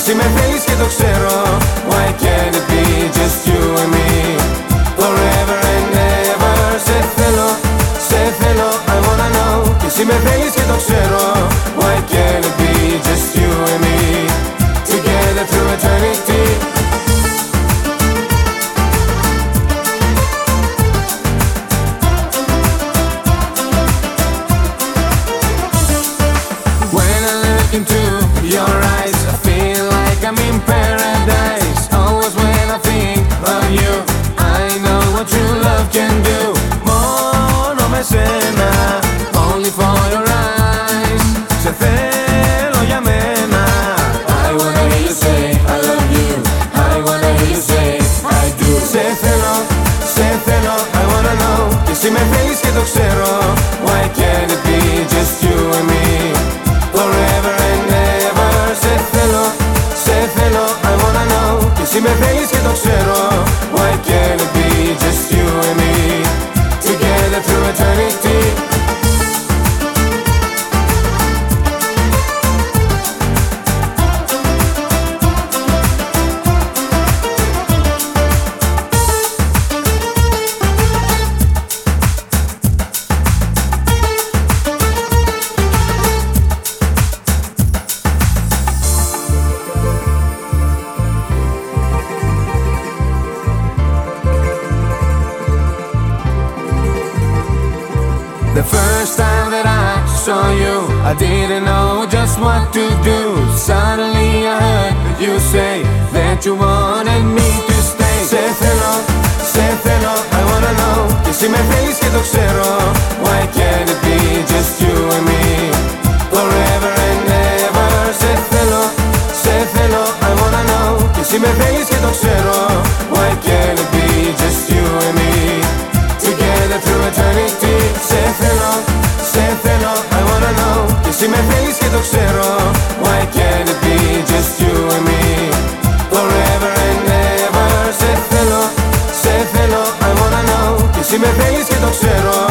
εσύ με θέλεις και το ξέρω. Why can't it be just you and me? Forever and ever. Σε θέλω, σε θέλω, I wanna know. Και εσύ με θέλεις και το ξέρω. Why can't it be just you and me? Together through eternity. When I look into your eyes, I feel like I'm in paradise. Always when I think of you, I know what true love can do. Μόνο με σένα, only for your eyes. Σε θέλω για μένα. I wanna hear you say I love you. I wanna hear you say I do. Σε θέλω, I wanna know. Και εσύ με θέλεις και το ξέρω. Why can't it be just you and me? Forever and ever. Σε θέλω, I wanna know. Και εσύ με θέλεις και το ξέρω. Why can't it be just you and me? Together through eternity. The first time that I saw you, I didn't know just what to do. Suddenly I heard you say that you wanted me to stay. Σε θέλω, I wanna know. Και εσύ με θέλεις και το ξέρω. Why can't it be just you and me? Forever and ever. Σε θέλω, I wanna know. Και εσύ με θέλεις και το ξέρω. Why can't it be just you and me? Together through eternity. Σε θέλω, I wanna know. Και εσύ με θέλεις και το ξέρω. Why can't it be just you and me? Forever and ever. Σε θέλω, I wanna know. Και εσύ με θέλεις και το ξέρω.